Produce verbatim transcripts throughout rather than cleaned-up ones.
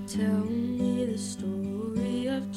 Tell me the story of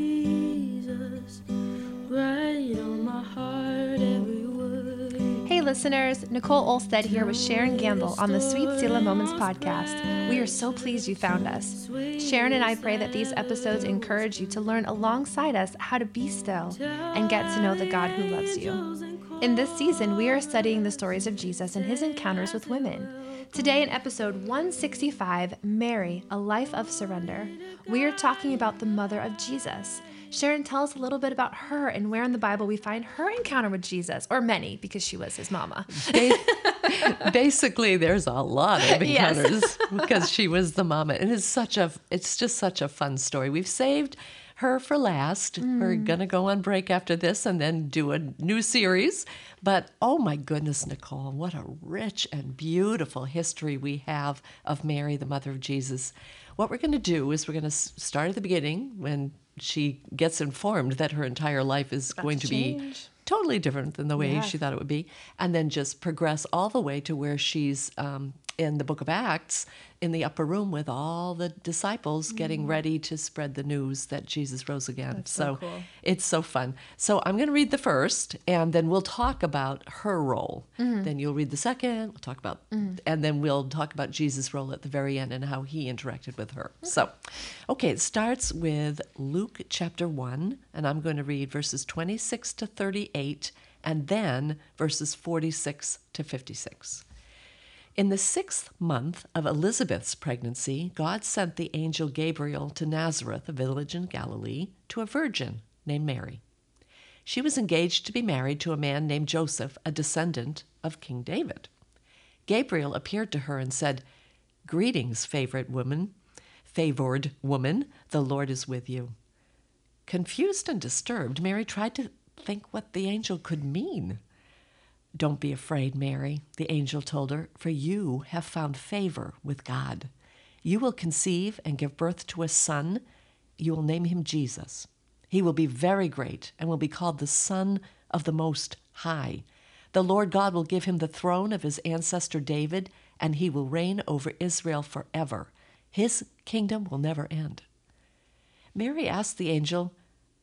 Jesus, write on my heart every word. Hey listeners, Nicole Olstead here with Sharon Gamble on the Sweet Selah Moments podcast. We are so pleased you found us. Sharon and I pray that these episodes encourage you to learn alongside us how to be still and get to know the God who loves you. In this season, we are studying the stories of Jesus and his encounters with women. Today in episode one sixty-five, Mary, A Life of Surrender, we are talking about the mother of Jesus. Sharon, tell us a little bit about her and where in the Bible we find her encounter with Jesus, or many, because she was his mama. Basically, there's a lot of encounters Yes. because she was the mama. And it's such a, it's just such a fun story. We've saved her for last. Mm. We're going to go on break after this and then do a new series. But oh my goodness, Nicole, what a rich and beautiful history we have of Mary, the mother of Jesus. What we're going to do is we're going to start at the beginning when she gets informed that her entire life is That's going to change. be totally different than the way Yeah. she thought it would be, and then just progress all the way to where she's um, in the book of Acts in the upper room with all the disciples mm. getting ready to spread the news that Jesus rose again. That's so, so cool. It's so fun. So I'm going to read the first, and then we'll talk about her role. Mm-hmm. Then you'll read the second, we'll talk about, mm. and then we'll talk about Jesus' role at the very end and how he interacted with her. Okay. So, okay, it starts with Luke chapter one, and I'm going to read verses twenty-six to thirty-eight, and then verses forty-six to fifty-six. In the sixth month of Elizabeth's pregnancy, God sent the angel Gabriel to Nazareth, a village in Galilee, to a virgin named Mary. She was engaged to be married to a man named Joseph, a descendant of King David. Gabriel appeared to her and said, "Greetings, favorite woman, favored woman, the Lord is with you." Confused and disturbed, Mary tried to think what the angel could mean. "Don't be afraid, Mary," the angel told her, "for you have found favor with God. You will conceive and give birth to a son. You will name him Jesus. He will be very great and will be called the Son of the Most High. The Lord God will give him the throne of his ancestor David, and he will reign over Israel forever. His kingdom will never end." Mary asked the angel,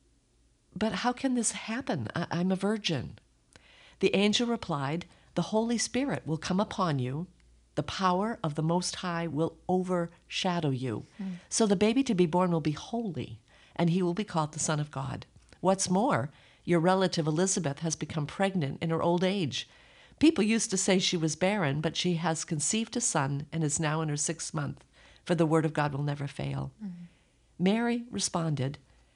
"But how can this happen? I- I'm a virgin." The angel replied, "The Holy Spirit will come upon you. The power of the Most High will overshadow you. Mm. So the baby to be born will be holy, and he will be called the Son of God. What's more, your relative Elizabeth has become pregnant in her old age. People used to say she was barren, but she has conceived a son and is now in her sixth month, for the word of God will never fail." Mm. Mary responded,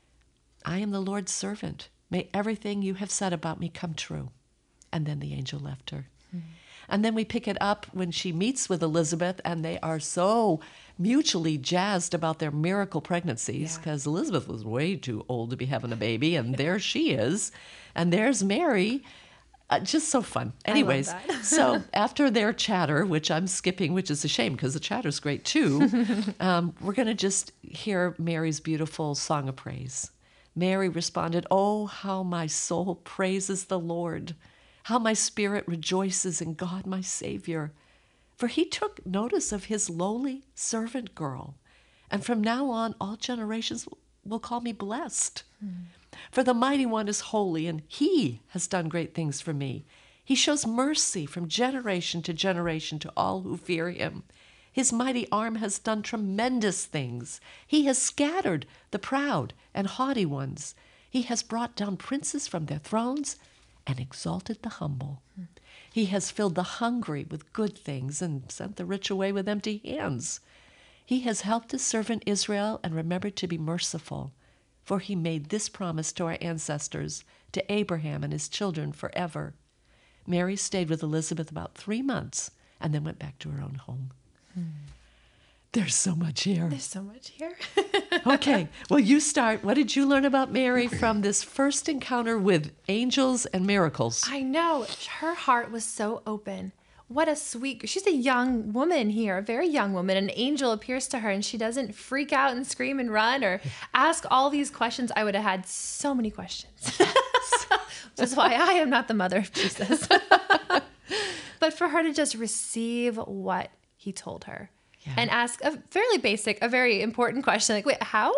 "I am the Lord's servant. May everything you have said about me come true." And then the angel left her. Mm. And then we pick it up when she meets with Elizabeth, and they are so mutually jazzed about their miracle pregnancies because yeah. Elizabeth was way too old to be having a baby, and there she is. And there's Mary. Uh, just so fun. Anyways, so after their chatter, which I'm skipping, which is a shame because the chatter's great too, um, we're going to just hear Mary's beautiful song of praise. Mary responded, "Oh, how my soul praises the Lord. How my spirit rejoices in God my Savior. For he took notice of his lowly servant girl. And from now on, all generations will call me blessed. Mm. For the Mighty One is holy, and he has done great things for me. He shows mercy from generation to generation to all who fear him. His mighty arm has done tremendous things. He has scattered the proud and haughty ones. He has brought down princes from their thrones and exalted the humble. Mm. He has filled the hungry with good things and sent the rich away with empty hands. He has helped his servant Israel and remembered to be merciful, for he made this promise to our ancestors, to Abraham and his children forever." Mary stayed with Elizabeth about three months and then went back to her own home. Hmm. There's so much here. There's so much here. Okay, well, you start. What did you learn about Mary from this first encounter with angels and miracles? I know. Her heart was so open. What a sweet, she's a young woman here, a very young woman. An angel appears to her and she doesn't freak out and scream and run or ask all these questions. I would have had so many questions. Which is why I am not the mother of Jesus. But for her to just receive what he told her. Yeah. and ask a fairly basic, a very important question. Like, wait, how?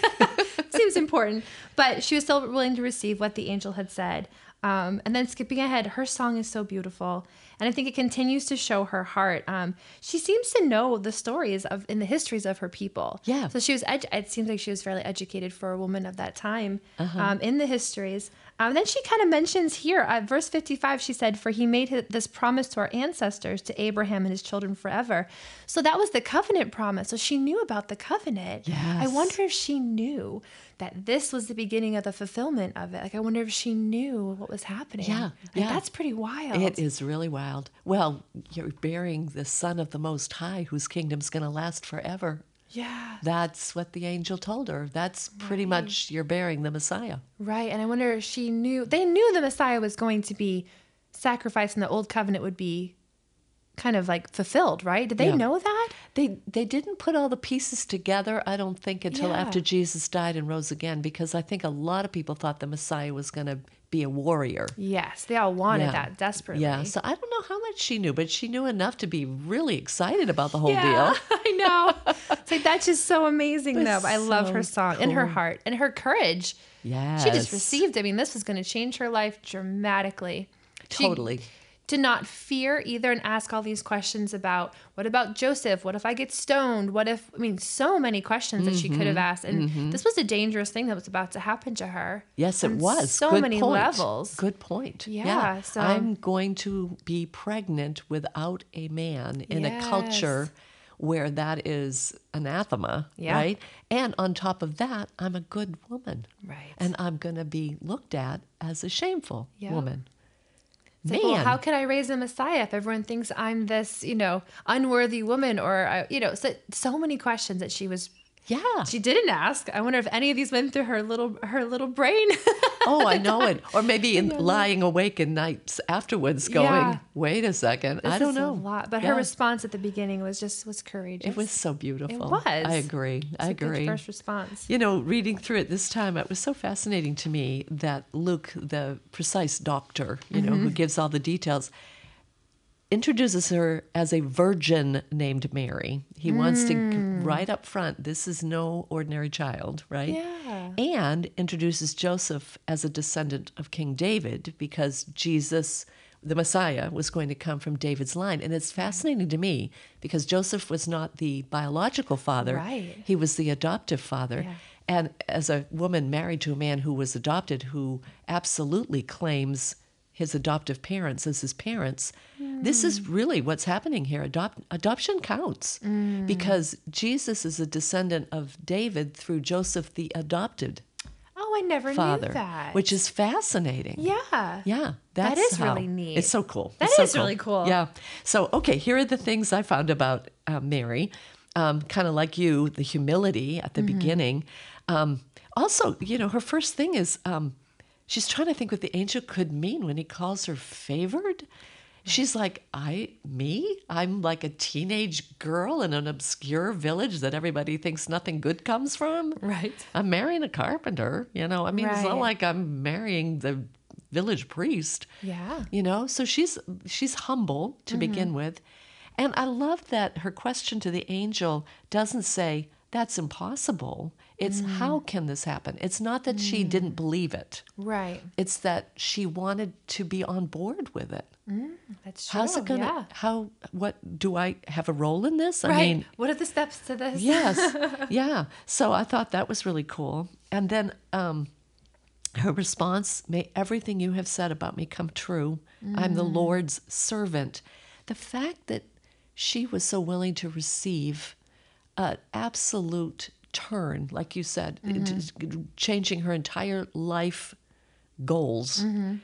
Seems important. But she was still willing to receive what the angel had said. Um, and then skipping ahead, her song is so beautiful. And I think it continues to show her heart. Um, she seems to know the stories of in the histories of her people. Yeah. So she was, edu- it seems like she was fairly educated for a woman of that time Uh-huh. um, in the histories. Um, then she kind of mentions here, uh, verse fifty-five, she said, "For he made his, this promise to our ancestors, to Abraham and his children forever." So that was the covenant promise. So she knew about the covenant. I Yes. wonder if she knew that this was the beginning of the fulfillment of it. Like, I wonder if she knew what was happening. Yeah, Like, yeah. that's pretty wild. It is really wild. Well, you're bearing the Son of the Most High, whose kingdom's going to last forever. Yeah. That's what the angel told her. That's pretty much you're bearing the Messiah. Right. And I wonder if she knew, they knew the Messiah was going to be sacrificed and the old covenant would be kind of like fulfilled, right? Did they Yeah. know that? They they didn't put all the pieces together, I don't think, until Yeah. after Jesus died and rose again, because I think a lot of people thought the Messiah was going to be a warrior. Yes. They all wanted Yeah. that desperately. Yeah, so I don't know how much she knew, but she knew enough to be really excited about the whole Yeah, deal. I know. It's like, that's just so amazing, though. That's I love her so song and her cool. heart and her courage. Yes. She just received. I mean, this was going to change her life dramatically. She Totally. did not fear either and ask all these questions about, what about Joseph? What if I get stoned? What if, I mean, so many questions that she could have asked. And this was a dangerous thing that was about to happen to her. Yes, it on was. So Good many point. levels. Good point. Yeah, so- I'm going to be pregnant without a man in Yes. a culture where that is anathema, Yeah. right? And on top of that, I'm a good woman. Right. And I'm going to be looked at as a shameful Yeah. woman. It's Man. like, well, how could I raise a Messiah if everyone thinks I'm this, you know, unworthy woman or, uh, you know, so, so many questions that she was, yeah. she didn't ask. I wonder if any of these went through her little, her little brain. Oh, I know it. Or maybe in lying awake in nights afterwards going, Yeah. wait a second. This I don't is know. a lot. But Yeah. her response at the beginning was just, was courageous. It was so beautiful. It was. I agree. It's I a good agree. first response. You know, reading through it this time, it was so fascinating to me that Luke, the precise doctor, you know, Mm-hmm. who gives all the details, introduces her as a virgin named Mary. He wants to Mm. right up front, this is no ordinary child, right? Yeah. And introduces Joseph as a descendant of King David because Jesus, the Messiah, was going to come from David's line. And it's fascinating to me because Joseph was not the biological father. Right. He was the adoptive father. Yeah. And as a woman married to a man who was adopted, who absolutely claims his adoptive parents as his parents, this is really what's happening here. Adopt, adoption counts because Jesus is a descendant of David through Joseph, the adopted Oh, I never father, knew that. which is fascinating. yeah. Yeah, that's is how- really neat. It's so cool. That It's so is really cool. Yeah. So, okay, here are the things I found about uh, Mary. Um, kind of like you, the humility at the Mm-hmm. beginning. Um, also, you know, her first thing is um, she's trying to think what the angel could mean when he calls her favored. She's like, I, me? I'm like a teenage girl in an obscure village that everybody thinks nothing good comes from. Right. I'm marrying a carpenter, you know. I mean, it's not Right. like I'm marrying the village priest. Yeah. You know, so she's she's humble to begin with. And I love that her question to the angel doesn't say, that's impossible. It's how can this happen? It's not that she didn't believe it. Right. It's that she wanted to be on board with it. That's true. How's it gonna Yeah. how what do I have a role in this? I Right. mean, What are the steps to this? yes. Yeah. So I thought that was really cool. And then um, her response, may everything you have said about me come true. I'm the Lord's servant. The fact that she was so willing to receive an absolute turn, like you said, it- changing her entire life goals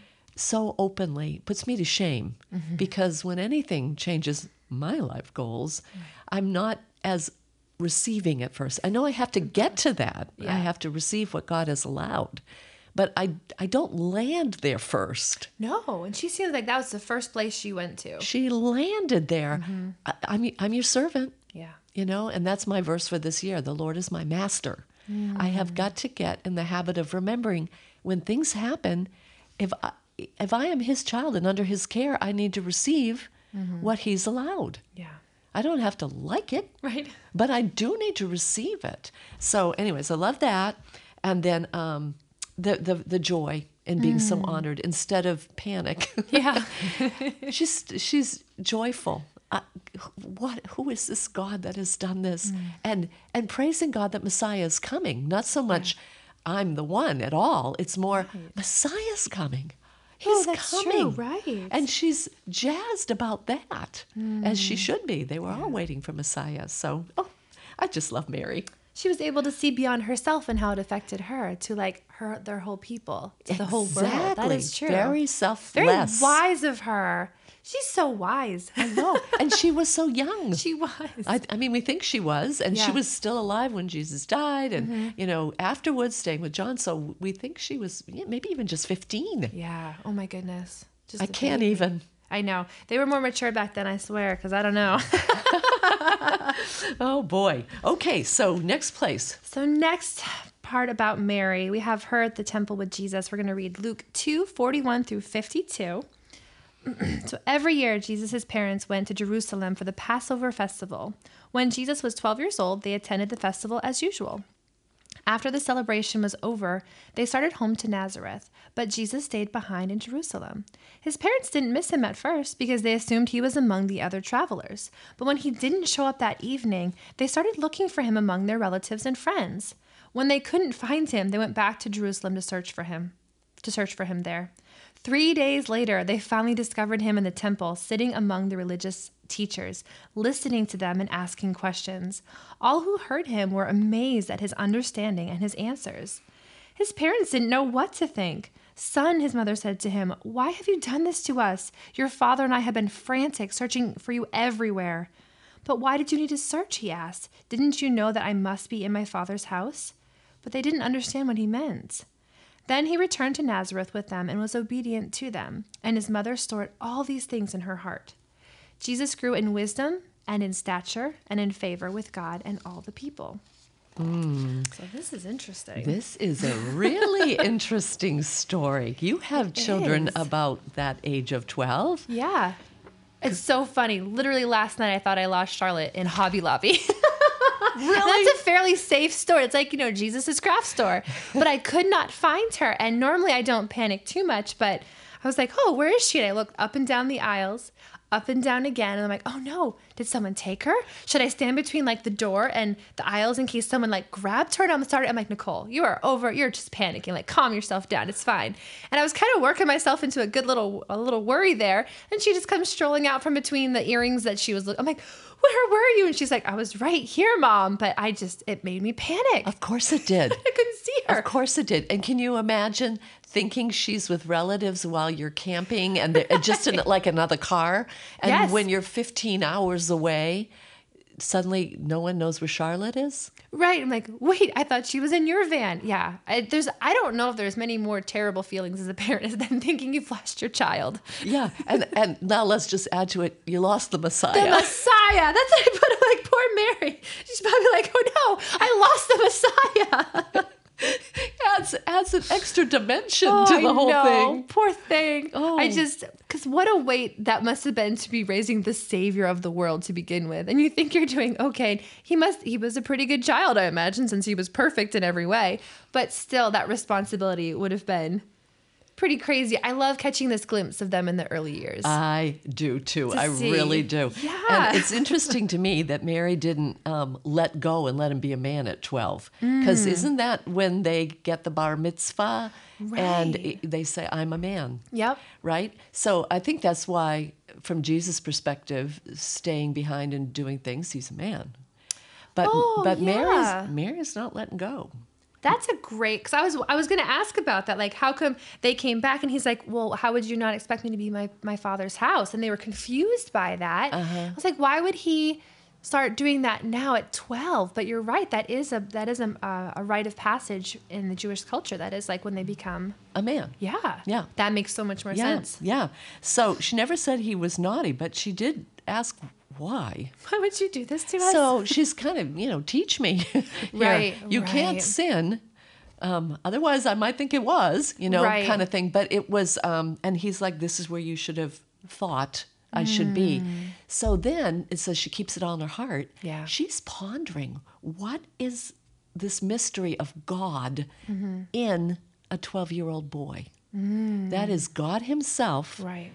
so openly puts me to shame because when anything changes my life goals, I'm not as receiving at first. I know I have to get to that. I Yeah. have to receive what God has allowed. But I I don't land there first. No. And she seems like that was the first place she went to. She landed there. I, I'm I'm your servant. Yeah. You know, and that's my verse for this year. The Lord is my master. I have got to get in the habit of remembering when things happen, if I, if I am his child and under his care, I need to receive what he's allowed. Yeah. I don't have to like it, Right. but I do need to receive it. So anyways, I love that. And then um, the, the, the joy in being so honored instead of panic. Yeah. she's, she's joyful. Uh, what? Who is this God that has done this? Mm. And and praising God that Messiah is coming. Not so much yeah. I'm the one at all. It's more right. Messiah's coming. He's oh, that's coming. True, right. And she's jazzed about that, mm. as she should be. They were yeah. all waiting for Messiah. So, oh, I just love Mary. She was able to see beyond herself and how it affected her to like her, their whole people, to exactly. the whole world. That is true. Very selfless. Very wise of her. She's so wise. I know. And she was so young. She was. I, I mean, we think she was, and yeah. she was still alive when Jesus died, and, mm-hmm. you know, afterwards staying with John. So we think she was yeah, maybe even just fifteen. Yeah. Oh, my goodness. Just I can't baby. even. I know. They were more mature back then, I swear, because I don't know. Oh, boy. Okay, so next place. So next part about Mary, we have her at the temple with Jesus. We're going to read Luke two, forty-one through fifty-two. So every year, Jesus' parents went to Jerusalem for the Passover festival. When Jesus was twelve years old, they attended the festival as usual. After the celebration was over, they started home to Nazareth, but Jesus stayed behind in Jerusalem. His parents didn't miss him at first because they assumed he was among the other travelers. But when he didn't show up that evening, they started looking for him among their relatives and friends. When they couldn't find him, they went back to Jerusalem to search for him, to search for him there. Three days later, they finally discovered him in the temple, sitting among the religious teachers, listening to them and asking questions. All who heard him were amazed at his understanding and his answers. His parents didn't know what to think. "Son," his mother said to him, "why have you done this to us? Your father and I have been frantic, searching for you everywhere." "But why did you need to search?" he asked. "Didn't you know that I must be in my father's house?" But they didn't understand what he meant. Then he returned to Nazareth with them and was obedient to them, and his mother stored all these things in her heart. Jesus grew in wisdom and in stature and in favor with God and all the people. Mm. So this is interesting. This is a really interesting story. You have It children is. about that age of twelve? Yeah. It's so funny. Literally last night I thought I lost Charlotte in Hobby Lobby. Really? That's a fairly safe store. It's like, you know, Jesus' craft store. But I could not find her. And normally I don't panic too much, but I was like, oh, where is she? And I looked up and down the aisles, up and down again. And I'm like, oh no, did someone take her? Should I stand between like the door and the aisles in case someone like grabbed her? And I'm sorry. I'm like, Nicole, you are over. You're just panicking. Like, calm yourself down. It's fine. And I was kind of working myself into a good little, a little worry there. And she just comes strolling out from between the earrings that she was looking. I'm like, where were you? And she's like, I was right here, Mom. But I just, it made me panic. Of course it did. I couldn't see her. Of course it did. And can you imagine thinking she's with relatives while you're camping and they're just in like another car? And Yes. when you're fifteen hours away, suddenly no one knows where Charlotte is? Right. I'm like, wait, I thought she was in your van. Yeah. I, there's, I don't know if there's many more terrible feelings as a parent than thinking you've lost your child. Yeah. And and now let's just add to it, you lost the Messiah. The Messiah. That's what I put. I'm like, poor Mary. She's probably like, oh no, I lost the Messiah. adds, adds an extra dimension Oh, to the I whole know. thing. Poor thing. Oh. I just, because what a weight that must have been to be raising the savior of the world to begin with. And you think you're doing okay. He must, he was a pretty good child, I imagine, since he was perfect in every way. But still, that responsibility would have been pretty crazy. I love catching this glimpse of them in the early years. I do too. To I see. really do. Yeah. And it's interesting to me that Mary didn't um, let go and let him be a man at twelve. Because Mm. isn't that when they get the bar mitzvah and Right. i- they say, I'm a man, Yep. right? So I think that's why, from Jesus' perspective, staying behind and doing things, he's a man. But Oh, but yeah. Mary's Mary's not letting go. That's a great, because I was I was going to ask about that. Like, how come they came back? And he's like, well, how would you not expect me to be my, my father's house? And they were confused by that. Uh-huh. I was like, why would he start doing that now at twelve? But you're right. That is a that is a, uh, a rite of passage in the Jewish culture. That is like when they become, A man. yeah. Yeah. That makes so much more Yeah, sense. yeah. So she never said he was naughty, but she did ask why. Why would you do this to us? So she's kind of, you know, teach me. Here, Right, You can't right. sin. Um, otherwise, I might think it was, you know, Right. kind of thing. But it was, um, and he's like, this is where you should have thought I should be. So then it says she keeps it all in her heart. Yeah. She's pondering, what is this mystery of God mm-hmm. in a twelve-year-old boy? Mm. That is God himself right.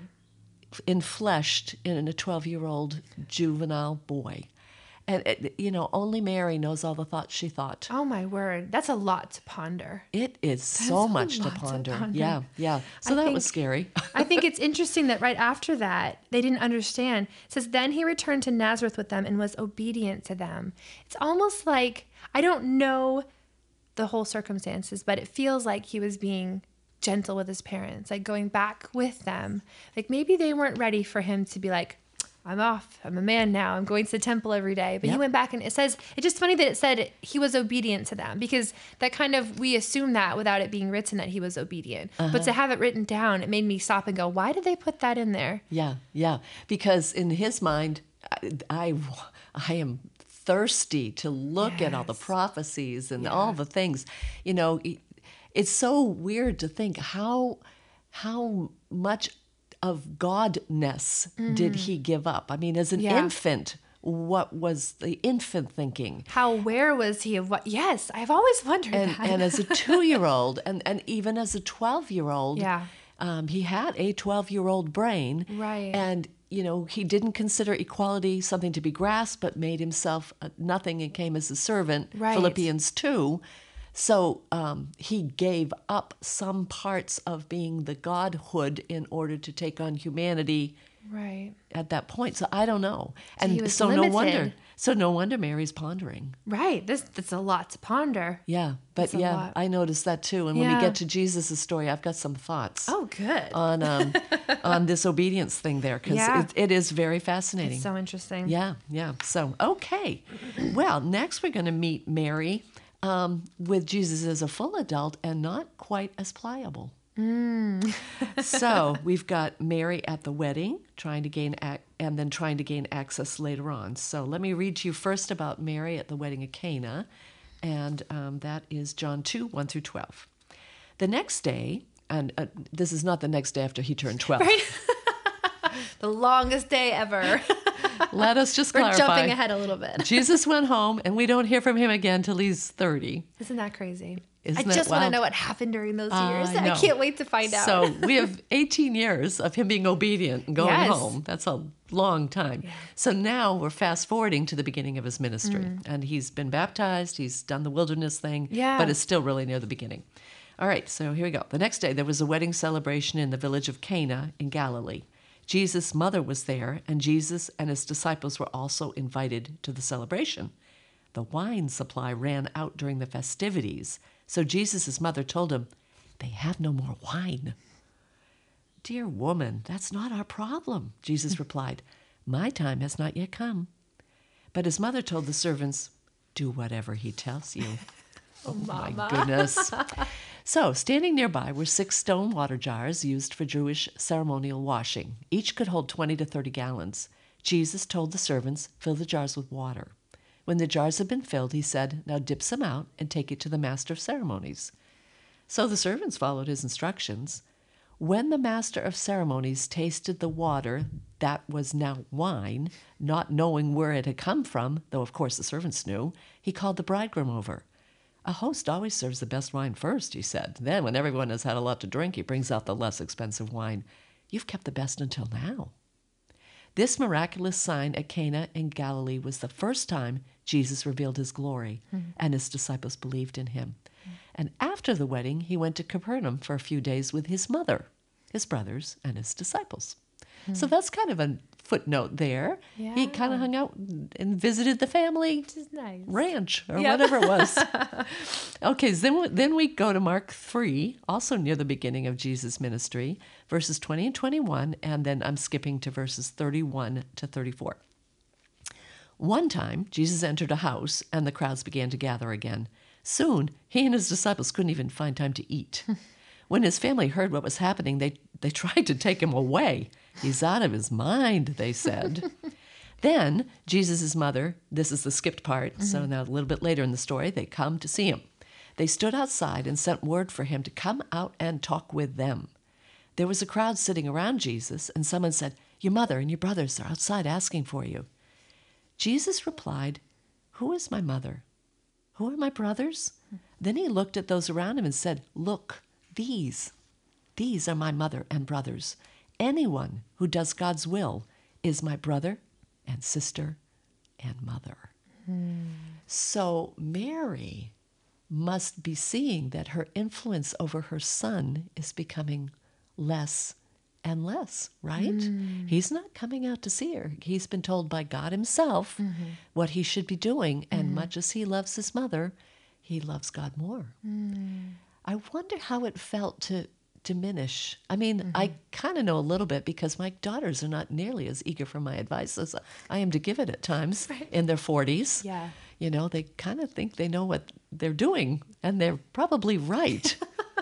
enfleshed in a twelve-year-old juvenile boy. And, it, you know, only Mary knows all the thoughts she thought. Oh, my word. That's a lot to ponder. It is so much to ponder. to ponder. Yeah, yeah. So I that think, was scary. I think it's interesting that right after that, they didn't understand. It says, then he returned to Nazareth with them and was obedient to them. It's almost like, I don't know the whole circumstances, but it feels like he was being gentle with his parents, like going back with them. Like maybe they weren't ready for him to be like, I'm off. I'm a man now. I'm going to the temple every day. But yep. he went back, and it says, it's just funny that it said he was obedient to them, because that kind of, we assume that without it being written that he was obedient. Uh-huh. But to have it written down, it made me stop and go, why did they put that in there? Yeah, yeah. Because in his mind, I, I, I am thirsty to look yes. at all the prophecies and yeah. all the things. You know, it's so weird to think how, how much of godness mm. did he give up? I mean, as an yeah. infant, what was the infant thinking? How aware was he of what? Yes, I've always wondered and, that. And as a two-year-old, and, and even as a twelve-year-old, yeah. um, he had a twelve-year-old brain. Right. And, you know, he didn't consider equality something to be grasped, but made himself nothing and came as a servant, right. Philippians two. So um, he gave up some parts of being the godhood in order to take on humanity right. at that point. So I don't know. So and so limited. no wonder. So no wonder Mary's pondering. Right. This that's a lot to ponder. Yeah. But that's yeah, I noticed that too. And yeah. when we get to Jesus' story, I've got some thoughts. Oh, good. On um, on this obedience thing there, because yeah. it, it is very fascinating. It's so interesting. Yeah. Yeah. So, okay. Well, next we're going to meet Mary. Um, with Jesus as a full adult and not quite as pliable. Mm. So we've got Mary at the wedding, trying to gain ac- and then trying to gain access later on. So let me read to you first about Mary at the wedding of Cana, and um, that is John two, one through twelve. The next day, and uh, this is not the next day after he turned twelve. Right? The longest day ever. Let us just We're clarify. We're jumping ahead a little bit. Jesus went home, and we don't hear from him again till he's thirty. Isn't that crazy? Isn't I just want to know what happened during those uh, years. I, I can't wait to find out. So we have eighteen years of him being obedient and going yes. home. That's a long time. Yeah. So now we're fast forwarding to the beginning of his ministry. Mm. And he's been baptized. He's done the wilderness thing. Yeah. But it's still really near the beginning. All right, so here we go. The next day, there was a wedding celebration in the village of Cana in Galilee. Jesus' mother was there, and Jesus and his disciples were also invited to the celebration. The wine supply ran out during the festivities, so Jesus' mother told him, "They have no more wine." "Dear woman, that's not our problem," Jesus replied. "My time has not yet come." But his mother told the servants, "Do whatever he tells you." Oh, Mama. my goodness. So, standing nearby were six stone water jars used for Jewish ceremonial washing. Each could hold twenty to thirty gallons. Jesus told the servants, "Fill the jars with water." When the jars had been filled, he said, "Now dip some out and take it to the master of ceremonies." So the servants followed his instructions. When the master of ceremonies tasted the water that was now wine, not knowing where it had come from, though of course the servants knew, he called the bridegroom over. "A host always serves the best wine first," he said. "Then, when everyone has had a lot to drink, he brings out the less expensive wine. You've kept the best until now." This miraculous sign at Cana in Galilee was the first time Jesus revealed his glory, mm-hmm. and his disciples believed in him. Mm-hmm. And after the wedding, he went to Capernaum for a few days with his mother, his brothers, and his disciples. Mm-hmm. So that's kind of a footnote there. Yeah. He kind of hung out and visited the family Which is nice. ranch or Yep. whatever it was. Okay, so then, then we go to Mark three, also near the beginning of Jesus' ministry, verses twenty and twenty-one, and then I'm skipping to verses thirty-one to thirty-four. One time, Jesus entered a house, and the crowds began to gather again. Soon, he and his disciples couldn't even find time to eat. When his family heard what was happening, they, they tried to take him away. "He's out of his mind," they said. Then Jesus' mother, this is the skipped part, mm-hmm. so now a little bit later in the story, they come to see him. They stood outside and sent word for him to come out and talk with them. There was a crowd sitting around Jesus, and someone said, Your mother and your brothers are outside asking for you." Jesus replied, "Who is my mother? Who are my brothers?" Then he looked at those around him and said, "Look, these, these are my mother and brothers. Anyone who does God's will is my brother and sister and mother." Hmm. So Mary must be seeing that her influence over her son is becoming less and less, right? Mm. He's not coming out to see her. He's been told by God himself mm-hmm. what he should be doing, and mm-hmm. much as he loves his mother, he loves God more. Mm. I wonder how it felt to diminish. I mean, mm-hmm. I kind of know a little bit because my daughters are not nearly as eager for my advice as I am to give it at times right. in their forties. Yeah. You know, they kind of think they know what they're doing, and they're probably right.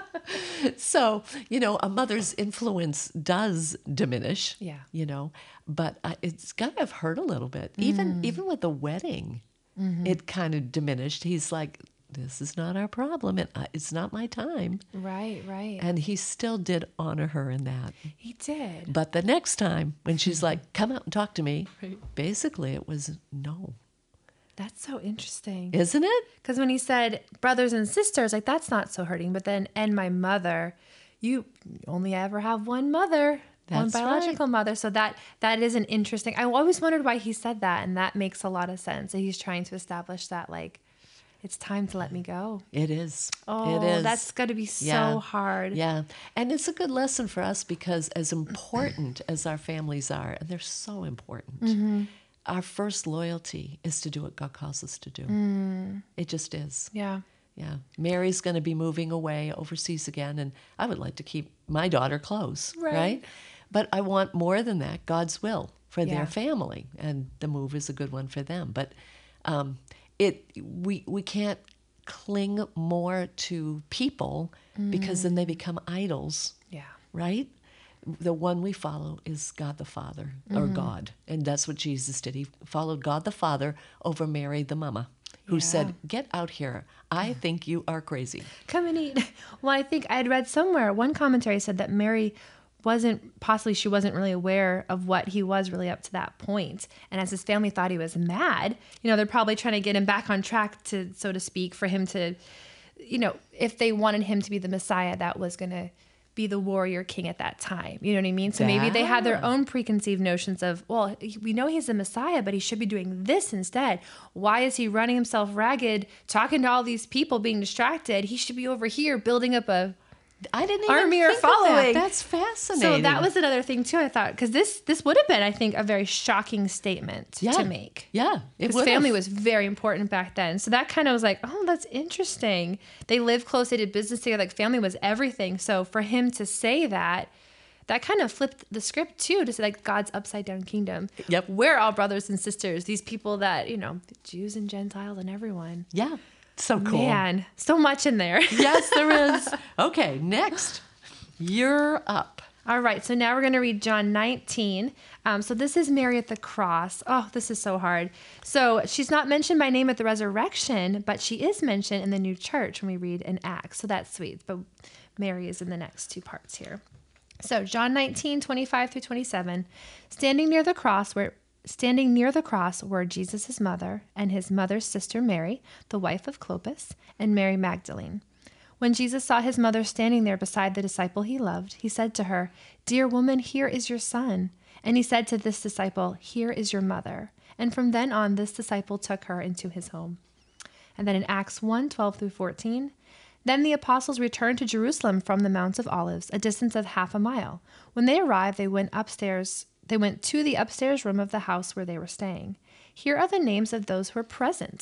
So, you know, a mother's influence does diminish, yeah. you know, but uh, it's kind of hurt a little bit. Mm. Even even with the wedding, mm-hmm. it kind of diminished. He's like, "This is not our problem. It, uh, it's not my time." Right, right. And he still did honor her in that. He did. But the next time when she's like, "Come out and talk to me," right. basically it was no. That's so interesting. Isn't it? Because when he said brothers and sisters, like, that's not so hurting. But then, and my mother, you only ever have one mother, that's one biological right. mother. So that that is an interesting, I always wondered why he said that. And that makes a lot of sense. That he's trying to establish that, like, it's time to let me go. It is. Oh, it is. That's got to be so yeah. hard. Yeah. And it's a good lesson for us because as important as our families are, and they're so important, mm-hmm. our first loyalty is to do what God calls us to do. Mm. It just is. Yeah. Yeah. Mary's going to be moving away overseas again, and I would like to keep my daughter close, right? right? But I want more than that, God's will for yeah. their family, and the move is a good one for them. But um, it we we can't cling more to people mm. because then they become idols. Yeah. Right? The one we follow is God the Father, or mm-hmm. God. And that's what Jesus did. He followed God the Father over Mary the mama, who yeah. said, "Get out here. I think you are crazy. Come and eat." Well, I think I had read somewhere, one commentary said that Mary wasn't, possibly she wasn't really aware of what he was really up to that point. And as his family thought he was mad, you know, they're probably trying to get him back on track, to, so to speak, for him to, you know, if they wanted him to be the Messiah, that was going to be the warrior king at that time. You know what I mean? So yeah. maybe they had their own preconceived notions of, well, we know he's the Messiah, but he should be doing this instead. Why is he running himself ragged, talking to all these people, being distracted? He should be over here building up a I didn't even army think or following. Of that. That's fascinating. So that was another thing too. I thought, because this this would have been, I think, a very shocking statement yeah. to make. Yeah, his family was very important back then. So that kind of was like, oh, that's interesting. They lived close. They did business together. Like, family was everything. So for him to say that, that kind of flipped the script too, to say, like, God's upside down kingdom. Yep, we're all brothers and sisters. These people that, you know, Jews and Gentiles and everyone. Yeah, so cool. Man, so much in there. Yes, there is. Okay, next. You're up. All right, so now we're going to read John nineteen. Um, so this is Mary at the cross. Oh, this is so hard. So she's not mentioned by name at the resurrection, but she is mentioned in the new church when we read in Acts. So that's sweet. But Mary is in the next two parts here. So John nineteen, twenty-five through twenty-seven. Standing near the cross where standing near the cross were Jesus' mother and his mother's sister Mary, the wife of Clopas, and Mary Magdalene. When Jesus saw his mother standing there beside the disciple he loved, he said to her, "Dear woman, here is your son." And he said to this disciple, "Here is your mother." And from then on, this disciple took her into his home. And then in Acts one, twelve through fourteen, then the apostles returned to Jerusalem from the Mount of Olives, a distance of half a mile. When they arrived, they went upstairs. They went to the upstairs room of the house where they were staying. Here are the names of those who were present.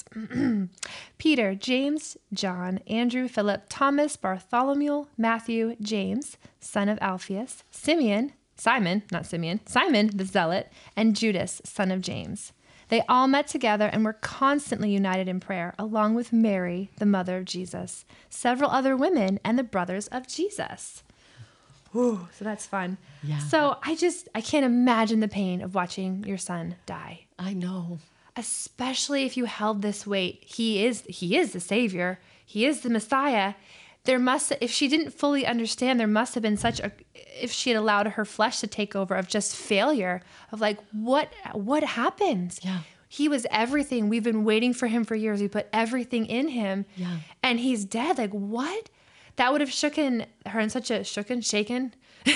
Peter, James, John, Andrew, Philip, Thomas, Bartholomew, Matthew, James, son of Alphaeus, Simeon, Simon, not Simeon, Simon the Zealot, and Judas, son of James. They all met together and were constantly united in prayer, along with Mary, the mother of Jesus, several other women, and the brothers of Jesus. Ooh, so that's fun. Yeah. So I just, I can't imagine the pain of watching your son die. I know. Especially if you held this weight. He is, he is the Savior. He is the Messiah. there must, if she didn't fully understand, there must have been such a, if she had allowed her flesh to take over, of just failure, of like, what, what happened? Yeah. He was everything. We've been waiting for him for years. We put everything in him, Yeah. and he's dead. Like, what? That would have shooken her in such a shooken, shaken,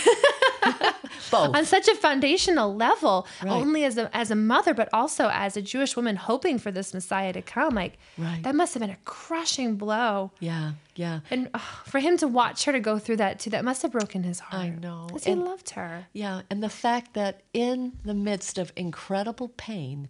Both. on such a foundational level, Right. only as a as a mother, but also as a Jewish woman hoping for this Messiah to come. Like, Right. that must have been a crushing blow. Yeah, yeah. And uh, for him to watch her to go through that too, that must have broken his heart. I know. Because he And- loved her. Yeah, and the fact that in the midst of incredible pain,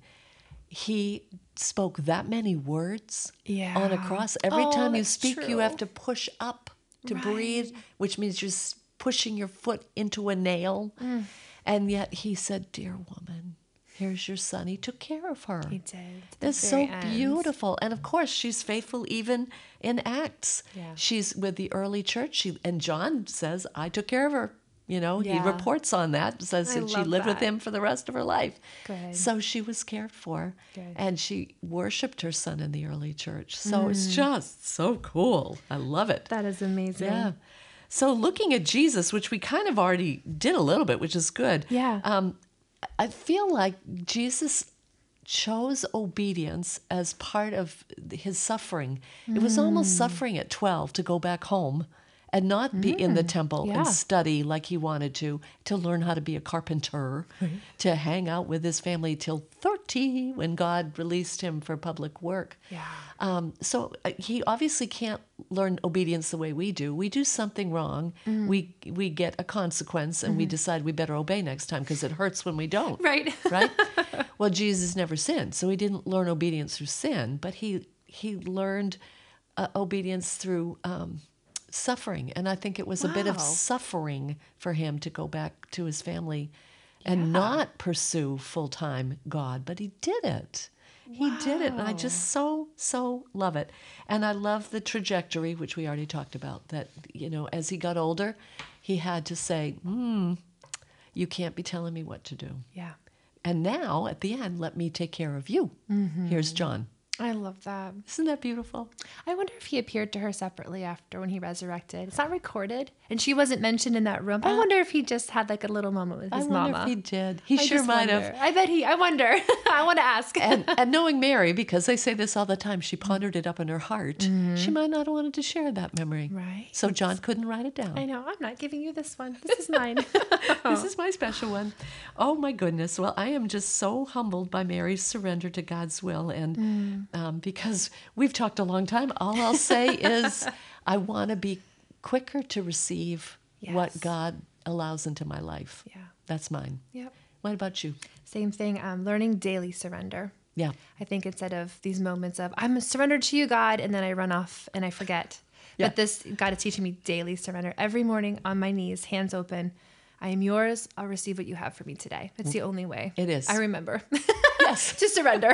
he spoke that many words Yeah. on a cross. Every Oh, time you that's speak, you true. have to push up to Right. breathe, which means you're s- pushing your foot into a nail. Mm. And yet he said, "Dear woman, here's your son." He took care of her. He did. at the That's very so end. beautiful. And of course, she's faithful even in Acts. Yeah. She's with the early church. She, and John says, "I took care of her." You know, Yeah. he reports on that, says I that she love lived with that. him for the rest of her life. Good. So she was cared for. Good. And she worshiped her son in the early church. So Mm. it's just so cool. I love it. That is amazing. Yeah. So looking at Jesus, which we kind of already did a little bit, which is good. Yeah. Um, I feel like Jesus chose obedience as part of his suffering. It was Mm. almost suffering at twelve to go back home and not be in the temple yeah. and study like he wanted to, to learn how to be a carpenter, to hang out with his family till thirty when God released him for public work. Yeah. Um, so uh, he obviously can't learn obedience the way we do. We do something wrong, Mm-hmm. we we get a consequence, and we decide we better obey next time because it hurts when we don't. Right. Right? Well, Jesus never sinned, so he didn't learn obedience through sin, but he he learned uh, obedience through um, suffering, and I think it was a bit of Wow. suffering for him to go back to his family and not pursue full time God, but he did it. He did it, and I just so, so love it. And I love the trajectory, which we already talked about, that, you know, as he got older, he had to say, hmm, you can't be telling me what to do. Yeah. And now, at the end, let me take care of you. Here's John. I love that. Isn't that beautiful? I wonder if he appeared to her separately after when he resurrected. It's not recorded, and she wasn't mentioned in that room. I wonder if he just had like a little moment with his I wonder mama. if he did. He I sure just might wonder. have. I bet he. I wonder. I want to ask. And, and knowing Mary, because they say this all the time, she pondered it up in her heart. She might not have wanted to share that memory. Right. So John couldn't write it down. I know. I'm not giving you this one. This is mine. This is my special one. Oh my goodness. Well, I am just so humbled by Mary's surrender to God's will. And um, because we've talked a long time, all I'll say is I want to be quicker to receive what Yes. God allows into my life. Yeah. That's mine. Yep. What about you? Same thing. Um, learning daily surrender. Yeah. I think instead of these moments of I'm surrendered to you, God, and then I run off and I forget. Yeah. But this God is teaching me daily surrender. Every morning on my knees, hands open. I am yours. I'll receive what you have for me today. It's the only way. It is. I remember. Yes. to surrender.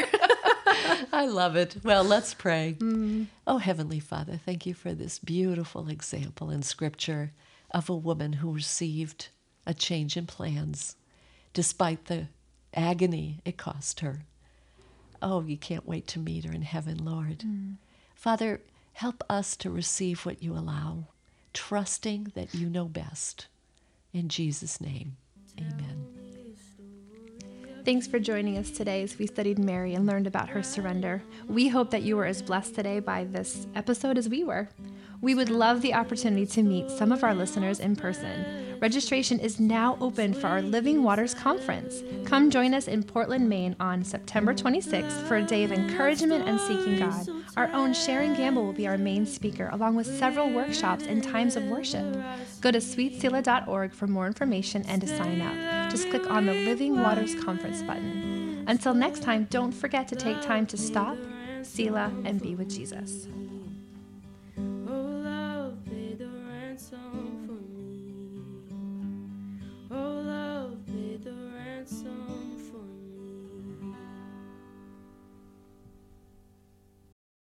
I love it. Well, let's pray. Oh, Heavenly Father, thank you for this beautiful example in Scripture of a woman who received a change in plans despite the agony it cost her. Oh, you can't wait to meet her in heaven, Lord. Father, help us to receive what you allow, trusting that you know best. In Jesus' name, amen. Thanks for joining us today as we studied Mary and learned about her surrender. We hope that you were as blessed today by this episode as we were. We would love the opportunity to meet some of our listeners in person. Registration is now open for our Living Waters Conference. Come join us in Portland, Maine on September twenty-sixth for a day of encouragement and seeking God. Our own Sharon Gamble will be our main speaker, along with several workshops and times of worship. Go to sweet selah dot org for more information and to sign up. Just click on the Living Waters Conference button. Until next time, don't forget to take time to stop, selah, and be with Jesus.